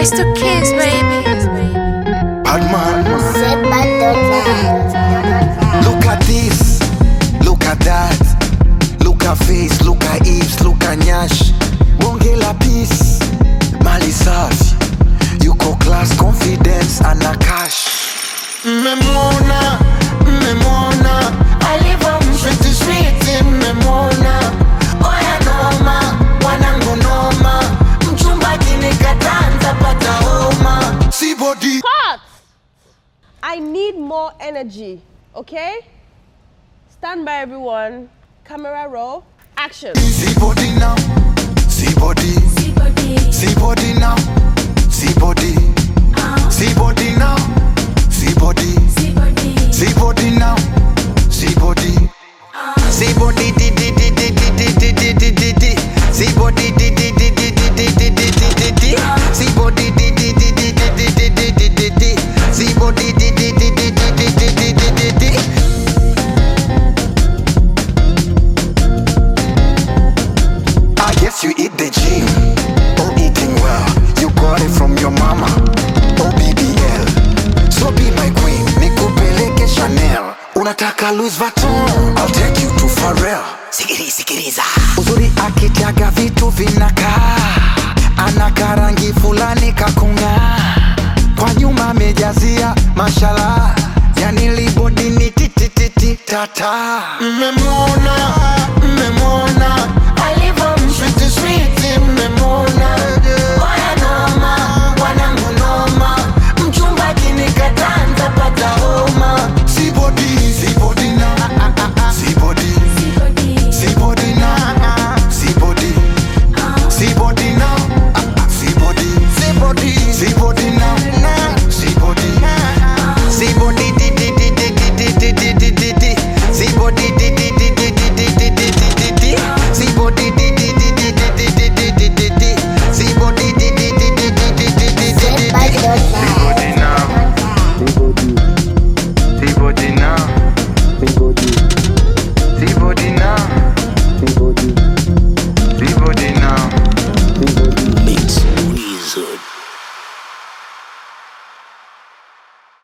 It's the kids, baby. Bad man. Look at this, look at that. Look at face, look at hips, look at nyash. Bonge la peace, mali safi. Yuko class, confidence, ana cash. Memona, memona. Aliva mswetu sweet, memona. Oya noma, wanangu noma. Mchumba kinikatanza pata homa. See body. Cut! I need more energy, okay? Stand by, everyone. Camera roll. Action. See body now. See body. See body. See body now. See body. See body now. See body. See body. See body now. See body. See body di di di di di di di di di di. See body di di di di di di di di di di. See body di di di di di di di di di di. See body di di di di di di di di di di. I guess you eat the gym or eating well. You got it from your mama or BBL. So be my queen, nikupeleke Chanel. Unataka Louis Vuitton, I'll take you to Pharrell. Sikiriza. Uzuri akitiaga vitu vinakaa. Anaka rangi fulani kakunga. Kwa nyuma amejazia mashallah. Yani libodi ni titititi tata. Memona,